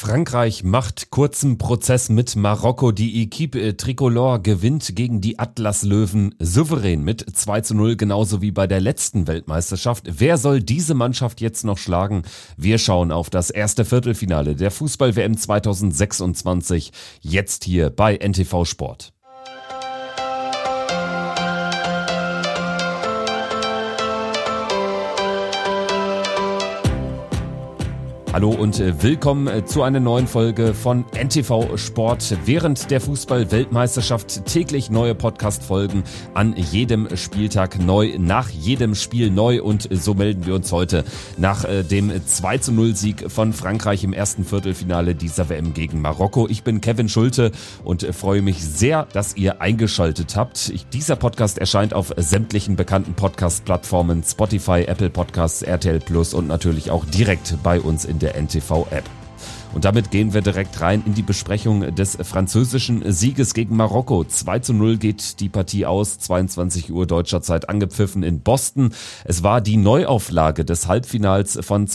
Frankreich macht kurzen Prozess mit Marokko. Die Equipe Tricolore gewinnt gegen die Atlas-Löwen souverän mit 2:0, genauso wie bei der letzten Weltmeisterschaft. Wer soll diese Mannschaft jetzt noch schlagen? Wir schauen auf das erste Viertelfinale der Fußball-WM 2026, jetzt hier bei NTV Sport. Hallo und willkommen zu einer neuen Folge von NTV Sport. Während der Fußball-Weltmeisterschaft täglich neue Podcast-Folgen, an jedem Spieltag neu, nach jedem Spiel neu, und so melden wir uns heute nach dem 2:0-Sieg von Frankreich im ersten Viertelfinale dieser WM gegen Marokko. Ich bin Kevin Schulte und freue mich sehr, dass ihr eingeschaltet habt. Dieser Podcast erscheint auf sämtlichen bekannten Podcast-Plattformen, Spotify, Apple Podcasts, RTL Plus und natürlich auch direkt bei uns in der NTV-App. Und damit gehen wir direkt rein in die Besprechung des französischen Sieges gegen Marokko. 2:0 geht die Partie aus, 22 Uhr deutscher Zeit angepfiffen in Boston. Es war die Neuauflage des Halbfinals von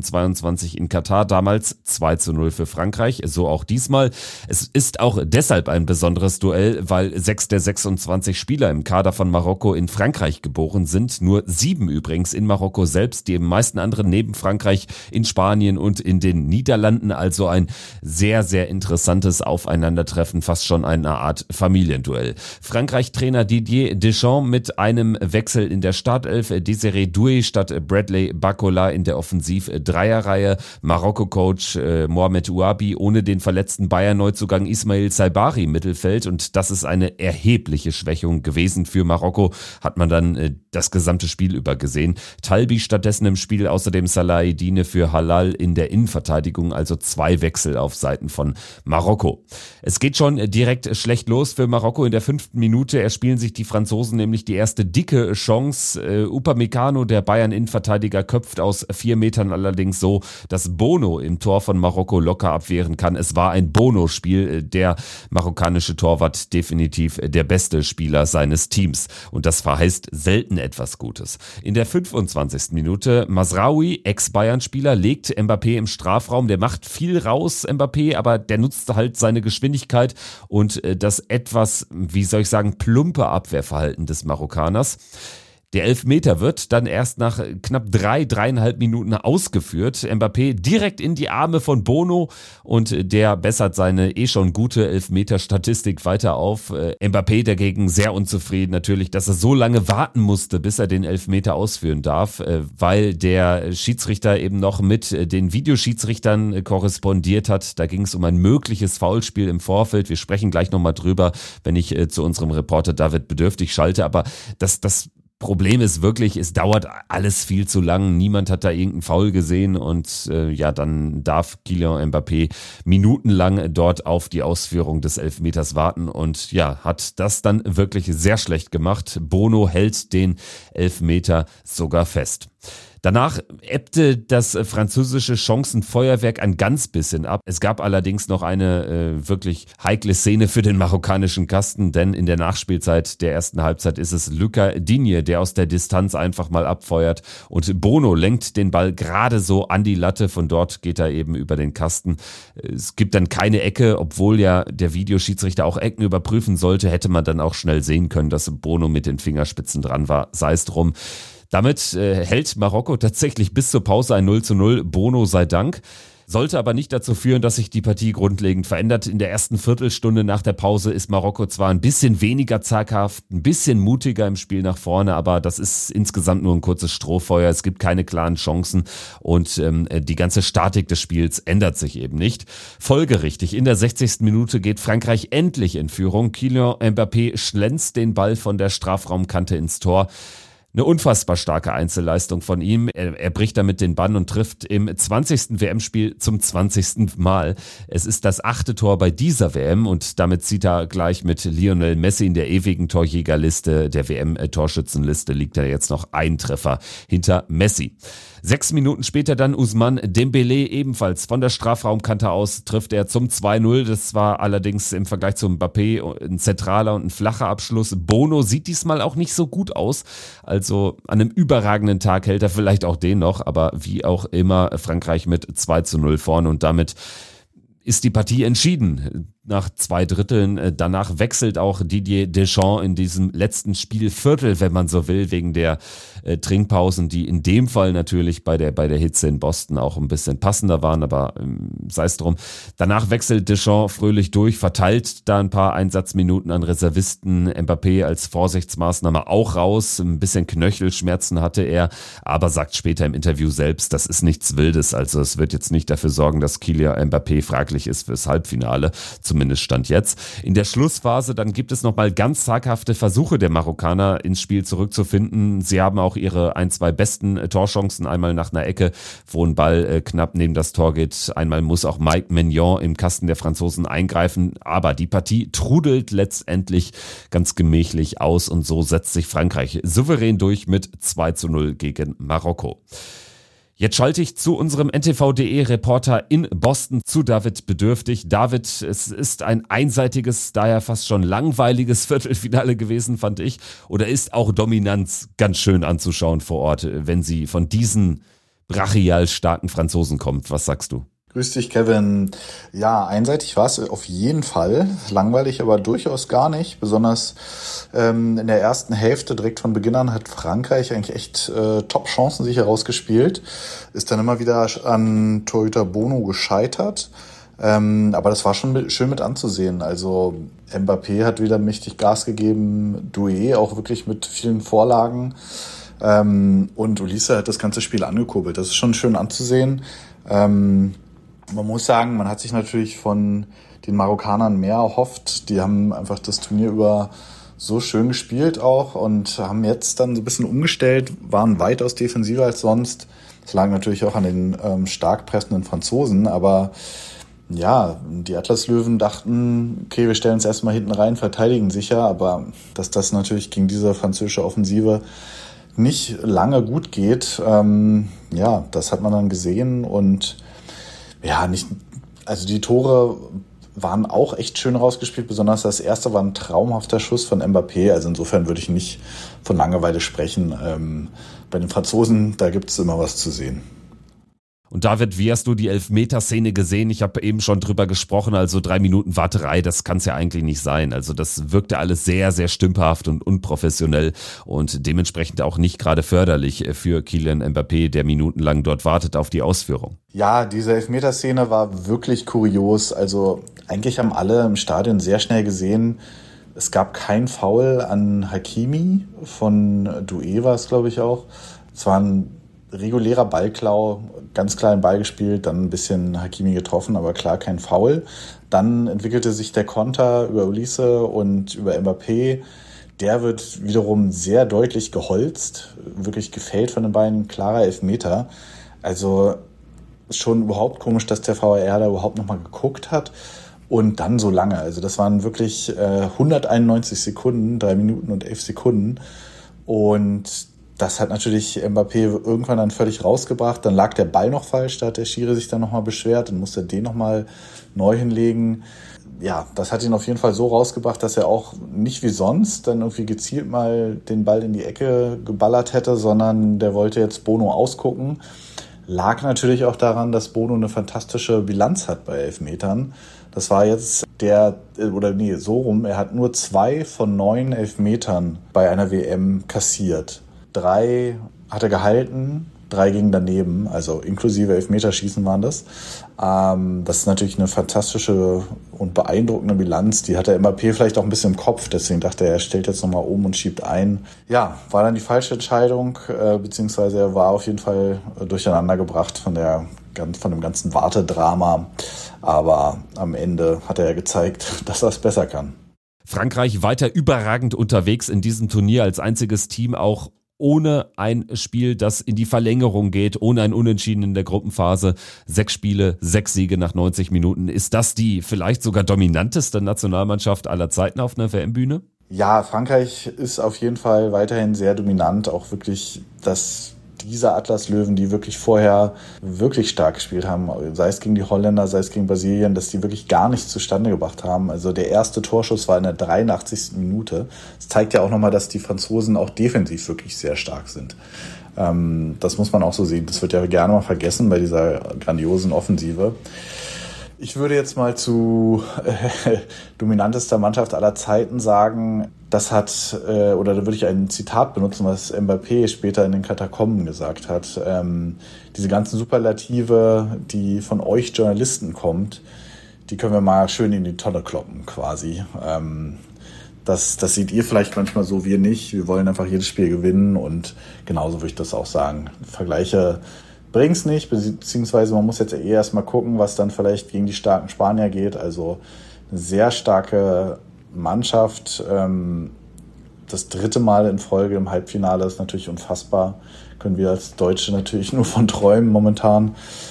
2022 in Katar, damals 2:0 für Frankreich, so auch diesmal. Es ist auch deshalb ein besonderes Duell, weil 6 der 26 Spieler im Kader von Marokko in Frankreich geboren sind, nur 7 übrigens in Marokko selbst, die meisten anderen neben Frankreich in Spanien und in den Niederlanden. Also ein sehr, sehr interessantes Aufeinandertreffen, fast schon eine Art Familienduell. Frankreich-Trainer Didier Deschamps mit einem Wechsel in der Startelf, Desiré Doué statt Bradley Barcola in der Offensiv-Dreierreihe, Marokko-Coach Mohamed Ouabi ohne den verletzten Bayern-Neuzugang Ismail Saibari im Mittelfeld, und das ist eine erhebliche Schwächung gewesen für Marokko, hat man dann das gesamte Spiel über gesehen. Talbi stattdessen im Spiel, außerdem Salahedine für Halal in der Innenverteidigung, also 2 Wechsel auf Seiten von Marokko. Es geht schon direkt schlecht los für Marokko in der 5. Minute. Erspielen sich die Franzosen nämlich die erste dicke Chance. Upamecano, der Bayern-Innenverteidiger, köpft aus 4 Metern allerdings so, dass Bono im Tor von Marokko locker abwehren kann. Es war ein Bono-Spiel. Der marokkanische Torwart definitiv der beste Spieler seines Teams. Und das verheißt selten etwas Gutes. In der 25. Minute Mazraoui, Ex-Bayern-Spieler, legt Mbappé im Strafraum. Der macht viel raus, Mbappé, aber der nutzt halt seine Geschwindigkeit und das etwas, wie soll ich sagen, plumpe Abwehrverhalten des Marokkaners. Der Elfmeter wird dann erst nach knapp 3,5 Minuten ausgeführt. Mbappé direkt in die Arme von Bono, und der bessert seine schon gute Elfmeter-Statistik weiter auf. Mbappé dagegen sehr unzufrieden natürlich, dass er so lange warten musste, bis er den Elfmeter ausführen darf, weil der Schiedsrichter eben noch mit den Videoschiedsrichtern korrespondiert hat. Da ging es um ein mögliches Foulspiel im Vorfeld. Wir sprechen gleich nochmal drüber, wenn ich zu unserem Reporter David Bedürftig schalte, aber das Problem ist wirklich, es dauert alles viel zu lang. Niemand hat da irgendeinen Foul gesehen, und dann darf Kylian Mbappé minutenlang dort auf die Ausführung des Elfmeters warten und hat das dann wirklich sehr schlecht gemacht. Bono hält den Elfmeter sogar fest. Danach ebbte das französische Chancenfeuerwerk ein ganz bisschen ab. Es gab allerdings noch eine wirklich heikle Szene für den marokkanischen Kasten, denn in der Nachspielzeit der ersten Halbzeit ist es Lucas Digne, der aus der Distanz einfach mal abfeuert, und Bono lenkt den Ball gerade so an die Latte. Von dort geht er eben über den Kasten. Es gibt dann keine Ecke, obwohl ja der Videoschiedsrichter auch Ecken überprüfen sollte, hätte man dann auch schnell sehen können, dass Bono mit den Fingerspitzen dran war. Sei es drum. Damit hält Marokko tatsächlich bis zur Pause ein 0:0, Bono sei Dank. Sollte aber nicht dazu führen, dass sich die Partie grundlegend verändert. In der ersten Viertelstunde nach der Pause ist Marokko zwar ein bisschen weniger zaghaft, ein bisschen mutiger im Spiel nach vorne, aber das ist insgesamt nur ein kurzes Strohfeuer. Es gibt keine klaren Chancen, und die ganze Statik des Spiels ändert sich eben nicht. Folgerichtig, in der 60. Minute geht Frankreich endlich in Führung. Kylian Mbappé schlänzt den Ball von der Strafraumkante ins Tor. Eine unfassbar starke Einzelleistung von ihm. Er bricht damit den Bann und trifft im 20. WM-Spiel zum 20. Mal. Es ist das 8. Tor bei dieser WM, und damit zieht er gleich mit Lionel Messi in der ewigen Torjägerliste, der WM-Torschützenliste, liegt er jetzt noch ein Treffer hinter Messi. 6 Minuten später dann Ousmane Dembélé, ebenfalls von der Strafraumkante aus trifft er zum 2:0. Das war allerdings im Vergleich zu Mbappé ein zentraler und ein flacher Abschluss. Bono sieht diesmal auch nicht so gut aus. Also an einem überragenden Tag hält er vielleicht auch den noch, aber wie auch immer Frankreich mit 2:0 vorne und damit ist die Partie entschieden. Nach 2 Dritteln. Danach wechselt auch Didier Deschamps in diesem letzten Spielviertel, wenn man so will, wegen der Trinkpausen, die in dem Fall natürlich bei der Hitze in Boston auch ein bisschen passender waren, aber sei es drum. Danach wechselt Deschamps fröhlich durch, verteilt da ein paar Einsatzminuten an Reservisten. Mbappé als Vorsichtsmaßnahme auch raus. Ein bisschen Knöchelschmerzen hatte er, aber sagt später im Interview selbst, das ist nichts Wildes. Also es wird jetzt nicht dafür sorgen, dass Kylian Mbappé fraglich ist fürs Halbfinale. Zumindest Stand jetzt. In der Schlussphase dann gibt es nochmal ganz zaghafte Versuche der Marokkaner ins Spiel zurückzufinden. Sie haben auch ihre 1-2 besten Torchancen. Einmal nach einer Ecke, wo ein Ball knapp neben das Tor geht. Einmal muss auch Mike Maignan im Kasten der Franzosen eingreifen. Aber die Partie trudelt letztendlich ganz gemächlich aus und so setzt sich Frankreich souverän durch mit 2-0 gegen Marokko. Jetzt schalte ich zu unserem ntv.de-Reporter in Boston, zu David Bedürftig. David, es ist ein einseitiges, daher fast schon langweiliges Viertelfinale gewesen, fand ich. Oder ist auch Dominanz ganz schön anzuschauen vor Ort, wenn sie von diesen brachial starken Franzosen kommt? Was sagst du? Grüß dich, Kevin. Ja, einseitig war es auf jeden Fall. Langweilig aber durchaus gar nicht. Besonders in der ersten Hälfte direkt von Beginn an hat Frankreich eigentlich echt Top-Chancen sich herausgespielt. Ist dann immer wieder an Torhüter Bono gescheitert. Aber das war schon schön mit anzusehen. Also Mbappé hat wieder mächtig Gas gegeben. Doué auch wirklich mit vielen Vorlagen. Und Olise hat das ganze Spiel angekurbelt. Das ist schon schön anzusehen. Man muss sagen, man hat sich natürlich von den Marokkanern mehr erhofft. Die haben einfach das Turnier über so schön gespielt auch und haben jetzt dann so ein bisschen umgestellt, waren weitaus defensiver als sonst. Das lag natürlich auch an den stark pressenden Franzosen, aber ja, die Atlaslöwen dachten, okay, wir stellen uns erstmal hinten rein, verteidigen sicher, aber dass das natürlich gegen diese französische Offensive nicht lange gut geht, ja, das hat man dann gesehen und ja, also die Tore waren auch echt schön rausgespielt, besonders das erste war ein traumhafter Schuss von Mbappé, also insofern würde ich nicht von Langeweile sprechen. Bei den Franzosen, da gibt es immer was zu sehen. Und David, wie hast du die Elfmeterszene gesehen? Ich habe eben schon drüber gesprochen, also 3 Minuten Warterei, das kann es ja eigentlich nicht sein. Also das wirkte alles sehr, sehr stümperhaft und unprofessionell und dementsprechend auch nicht gerade förderlich für Kylian Mbappé, der minutenlang dort wartet auf die Ausführung. Ja, diese Elfmeterszene war wirklich kurios. Also eigentlich haben alle im Stadion sehr schnell gesehen, es gab kein Foul an Hakimi, von Doué war es, glaube ich, auch. Es war ein regulärer Ballklau, ganz kleinen Ball gespielt, dann ein bisschen Hakimi getroffen, aber klar kein Foul. Dann entwickelte sich der Konter über Olise und über Mbappé. Der wird wiederum sehr deutlich geholzt, wirklich gefällt von den beiden, klarer Elfmeter. Also schon überhaupt komisch, dass der VAR da überhaupt nochmal geguckt hat und dann so lange. Also das waren wirklich 191 Sekunden, 3 Minuten und 11 Sekunden und das hat natürlich Mbappé irgendwann dann völlig rausgebracht. Dann lag der Ball noch falsch, da hat der Schiri sich dann nochmal beschwert, dann musste er den nochmal neu hinlegen. Ja, das hat ihn auf jeden Fall so rausgebracht, dass er auch nicht wie sonst dann irgendwie gezielt mal den Ball in die Ecke geballert hätte, sondern der wollte jetzt Bono ausgucken. Lag natürlich auch daran, dass Bono eine fantastische Bilanz hat bei Elfmetern. Das war jetzt er hat nur 2 von 9 Elfmetern bei einer WM kassiert. 3 hat er gehalten, 3 gingen daneben, also inklusive Elfmeterschießen waren das. Das ist natürlich eine fantastische und beeindruckende Bilanz. Die hat der Mbappé vielleicht auch ein bisschen im Kopf, deswegen dachte er stellt jetzt nochmal um und schiebt ein. Ja, war dann die falsche Entscheidung, beziehungsweise er war auf jeden Fall durcheinander gebracht von dem ganzen Wartedrama. Aber am Ende hat er ja gezeigt, dass er es besser kann. Frankreich weiter überragend unterwegs in diesem Turnier als einziges Team, auch ohne ein Spiel, das in die Verlängerung geht, ohne ein Unentschieden in der Gruppenphase. 6 Spiele, 6 Siege nach 90 Minuten. Ist das die vielleicht sogar dominanteste Nationalmannschaft aller Zeiten auf einer WM-Bühne? Ja, Frankreich ist auf jeden Fall weiterhin sehr dominant. Auch wirklich diese Atlaslöwen, die wirklich vorher wirklich stark gespielt haben, sei es gegen die Holländer, sei es gegen Brasilien, dass die wirklich gar nichts zustande gebracht haben. Also der erste Torschuss war in der 83. Minute. Das zeigt ja auch nochmal, dass die Franzosen auch defensiv wirklich sehr stark sind. Das muss man auch so sehen. Das wird ja gerne mal vergessen bei dieser grandiosen Offensive. Ich würde jetzt mal zu dominantester Mannschaft aller Zeiten sagen, das hat, oder da würde ich ein Zitat benutzen, was Mbappé später in den Katakomben gesagt hat. Diese ganzen Superlative, die von euch Journalisten kommt, die können wir mal schön in die Tonne kloppen quasi. Das seht ihr vielleicht manchmal so, wir nicht. Wir wollen einfach jedes Spiel gewinnen und genauso würde ich das auch sagen. Vergleiche bringt's nicht, beziehungsweise man muss jetzt erstmal gucken, was dann vielleicht gegen die starken Spanier geht. Also eine sehr starke Mannschaft. Das 3. Mal in Folge im Halbfinale ist natürlich unfassbar. Können wir als Deutsche natürlich nur von träumen momentan.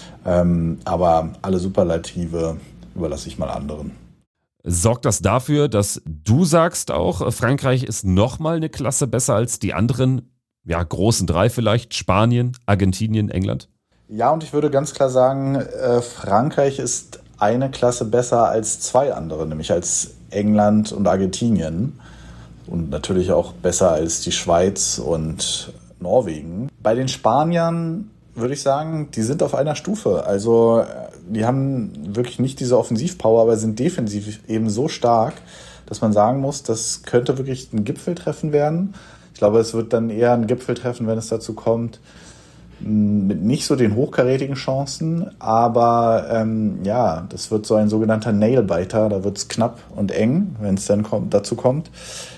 Aber alle Superlative überlasse ich mal anderen. Sorgt das dafür, dass du sagst auch, Frankreich ist nochmal eine Klasse besser als die anderen, ja, großen 3 vielleicht, Spanien, Argentinien, England? Ja, und ich würde ganz klar sagen, Frankreich ist eine Klasse besser als 2 andere, nämlich als England und Argentinien. Und natürlich auch besser als die Schweiz und Norwegen. Bei den Spaniern würde ich sagen, die sind auf einer Stufe. Also die haben wirklich nicht diese Offensivpower, aber sind defensiv eben so stark, dass man sagen muss, das könnte wirklich ein Gipfeltreffen werden. Ich glaube, es wird dann eher ein Gipfeltreffen, wenn es dazu kommt, mit nicht so den hochkarätigen Chancen, aber das wird so ein sogenannter Nailbiter, da wird es knapp und eng, wenn es dann dazu kommt.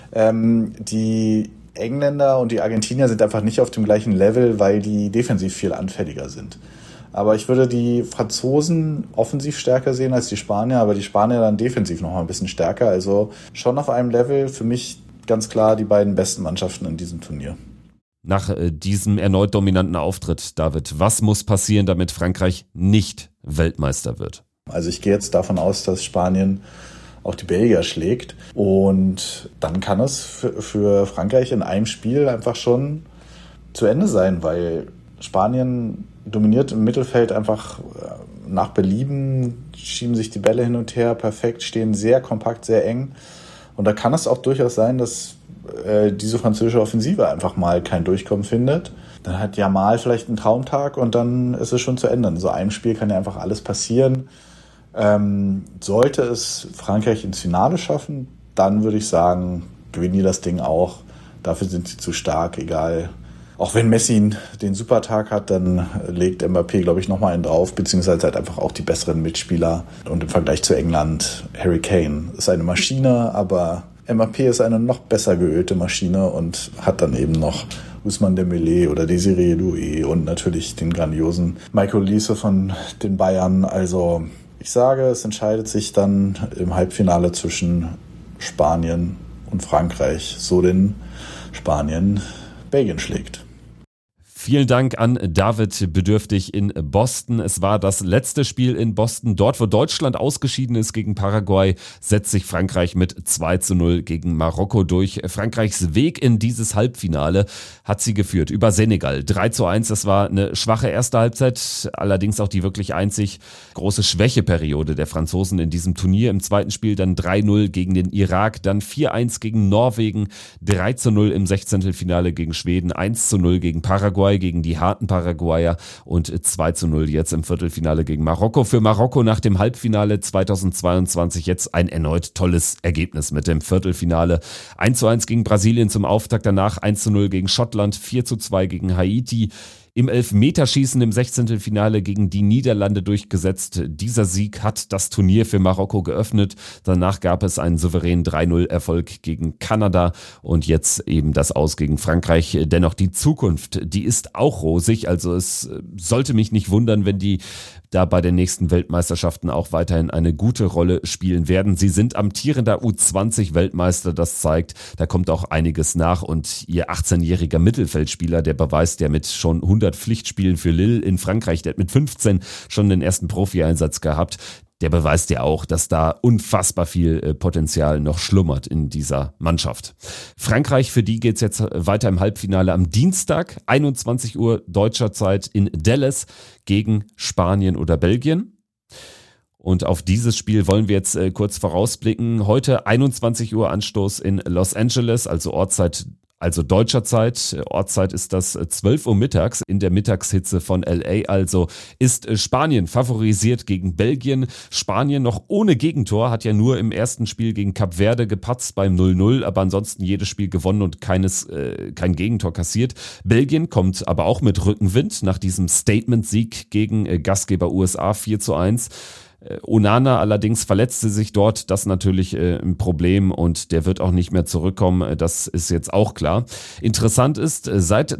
Die Engländer und die Argentinier sind einfach nicht auf dem gleichen Level, weil die defensiv viel anfälliger sind. Aber ich würde die Franzosen offensiv stärker sehen als die Spanier, aber die Spanier dann defensiv noch mal ein bisschen stärker. Also schon auf einem Level, für mich ganz klar die beiden besten Mannschaften in diesem Turnier. Nach diesem erneut dominanten Auftritt, David, was muss passieren, damit Frankreich nicht Weltmeister wird? Also ich gehe jetzt davon aus, dass Spanien auch die Belgier schlägt. Und dann kann es für Frankreich in einem Spiel einfach schon zu Ende sein, weil Spanien dominiert im Mittelfeld einfach nach Belieben, schieben sich die Bälle hin und her perfekt, stehen sehr kompakt, sehr eng. Und da kann es auch durchaus sein, dass diese französische Offensive einfach mal kein Durchkommen findet. Dann hat Yamal vielleicht einen Traumtag und dann ist es schon zu Ende. In so einem Spiel kann ja einfach alles passieren. Sollte es Frankreich ins Finale schaffen, dann würde ich sagen, gewinnen die das Ding auch. Dafür sind sie zu stark, egal. Auch wenn Messi den Supertag hat, dann legt Mbappé, glaube ich, nochmal einen drauf, beziehungsweise halt einfach auch die besseren Mitspieler. Und im Vergleich zu England, Harry Kane ist eine Maschine, aber Mbappé ist eine noch besser geölte Maschine und hat dann eben noch Ousmane Dembélé oder Désiré Doué und natürlich den grandiosen Michael Olise von den Bayern. Also ich sage, es entscheidet sich dann im Halbfinale zwischen Spanien und Frankreich, so denn Spanien Belgien schlägt. Vielen Dank an David Bedürftig in Boston. Es war das letzte Spiel in Boston. Dort, wo Deutschland ausgeschieden ist gegen Paraguay, setzt sich Frankreich mit 2:0 gegen Marokko durch. Frankreichs Weg in dieses Halbfinale hat sie geführt über Senegal. 3:1, das war eine schwache erste Halbzeit, allerdings auch die wirklich einzig große Schwächeperiode der Franzosen in diesem Turnier. Im zweiten Spiel dann 3:0 gegen den Irak, dann 4:1 gegen Norwegen, 3:0 im Sechzehntelfinale gegen Schweden, 1:0 gegen Paraguay, gegen die harten Paraguayer und 2:0 jetzt im Viertelfinale gegen Marokko. Für Marokko nach dem Halbfinale 2022 jetzt ein erneut tolles Ergebnis mit dem Viertelfinale. 1:1 gegen Brasilien zum Auftakt, danach 1:0 gegen Schottland, 4:2 gegen Haiti. Im Elfmeterschießen im Sechzehntelfinale gegen die Niederlande durchgesetzt. Dieser Sieg hat das Turnier für Marokko geöffnet. Danach gab es einen souveränen 3:0-Erfolg gegen Kanada und jetzt eben das Aus gegen Frankreich. Dennoch die Zukunft, die ist auch rosig. Also es sollte mich nicht wundern, wenn die da bei den nächsten Weltmeisterschaften auch weiterhin eine gute Rolle spielen werden. Sie sind amtierender U20-Weltmeister, das zeigt, da kommt auch einiges nach und ihr 18-jähriger Mittelfeldspieler, der beweist ja mit schon 100 Pflichtspielen für Lille in Frankreich, der hat mit 15 schon den ersten Profi-Einsatz gehabt. Der beweist ja auch, dass da unfassbar viel Potenzial noch schlummert in dieser Mannschaft. Frankreich, für die geht's jetzt weiter im Halbfinale am Dienstag, 21 Uhr deutscher Zeit in Dallas gegen Spanien oder Belgien. Und auf dieses Spiel wollen wir jetzt kurz vorausblicken. Heute 21 Uhr Anstoß in Los Angeles, also Ortszeit also deutscher Zeit. Ortszeit ist das 12 Uhr mittags in der Mittagshitze von LA. Also ist Spanien favorisiert gegen Belgien. Spanien noch ohne Gegentor, hat ja nur im ersten Spiel gegen Kap Verde gepatzt beim 0-0, aber ansonsten jedes Spiel gewonnen und kein Gegentor kassiert. Belgien kommt aber auch mit Rückenwind nach diesem Statement-Sieg gegen Gastgeber USA 4-1. Onana allerdings verletzte sich dort, das natürlich ein Problem und der wird auch nicht mehr zurückkommen, das ist jetzt auch klar. Interessant ist, seit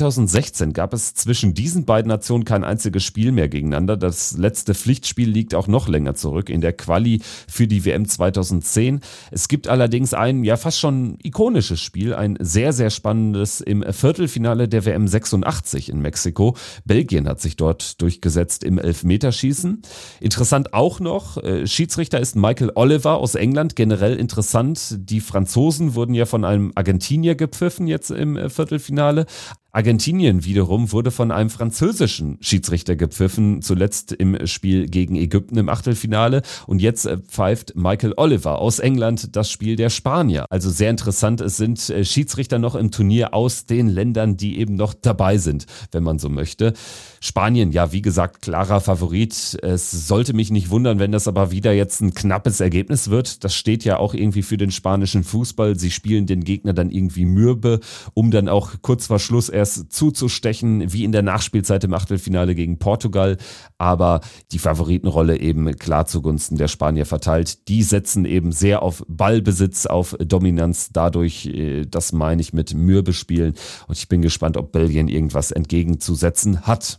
2016 gab es zwischen diesen beiden Nationen kein einziges Spiel mehr gegeneinander. Das letzte Pflichtspiel liegt auch noch länger zurück, in der Quali für die WM 2010. Es gibt allerdings ein ja fast schon ikonisches Spiel, ein sehr, sehr spannendes im Viertelfinale der WM 86 in Mexiko. Belgien hat sich dort durchgesetzt im Elfmeterschießen. Interessant auch noch, Schiedsrichter ist Michael Oliver aus England, generell interessant. Die Franzosen wurden ja von einem Argentinier gepfiffen jetzt im Viertelfinale. Argentinien wiederum wurde von einem französischen Schiedsrichter gepfiffen, zuletzt im Spiel gegen Ägypten im Achtelfinale. Und jetzt pfeift Michael Oliver aus England das Spiel der Spanier. Also sehr interessant, es sind Schiedsrichter noch im Turnier aus den Ländern, die eben noch dabei sind, wenn man so möchte. Spanien, ja wie gesagt, klarer Favorit. Es sollte mich nicht wundern, wenn das aber wieder jetzt ein knappes Ergebnis wird. Das steht ja auch irgendwie für den spanischen Fußball. Sie spielen den Gegner dann irgendwie mürbe, um dann auch kurz vor Schluss erst zuzustechen, wie in der Nachspielzeit im Achtelfinale gegen Portugal, aber die Favoritenrolle eben klar zugunsten der Spanier verteilt. Die setzen eben sehr auf Ballbesitz, auf Dominanz, dadurch, das meine ich mit mürbe spielen und ich bin gespannt, ob Belgien irgendwas entgegenzusetzen hat.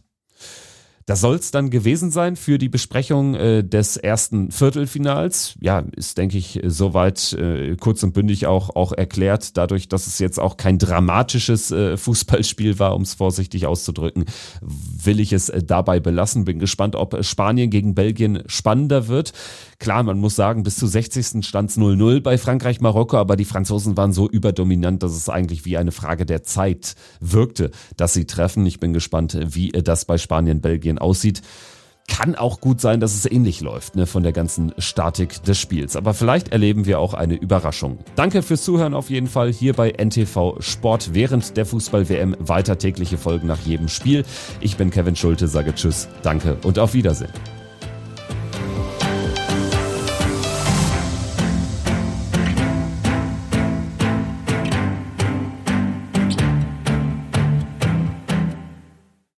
Das soll es dann gewesen sein für die Besprechung des ersten Viertelfinals. Ja, ist, denke ich, soweit kurz und bündig auch erklärt. Dadurch, dass es jetzt auch kein dramatisches Fußballspiel war, um es vorsichtig auszudrücken, will ich es dabei belassen. Bin gespannt, ob Spanien gegen Belgien spannender wird. Klar, man muss sagen, bis zur 60. stand es 0-0 bei Frankreich-Marokko, aber die Franzosen waren so überdominant, dass es eigentlich wie eine Frage der Zeit wirkte, dass sie treffen. Ich bin gespannt, wie das bei Spanien-Belgien aussieht. Kann auch gut sein, dass es ähnlich läuft, von der ganzen Statik des Spiels. Aber vielleicht erleben wir auch eine Überraschung. Danke fürs Zuhören auf jeden Fall hier bei NTV Sport während der Fußball-WM. Weiter tägliche Folgen nach jedem Spiel. Ich bin Kevin Schulte, sage Tschüss, danke und auf Wiedersehen.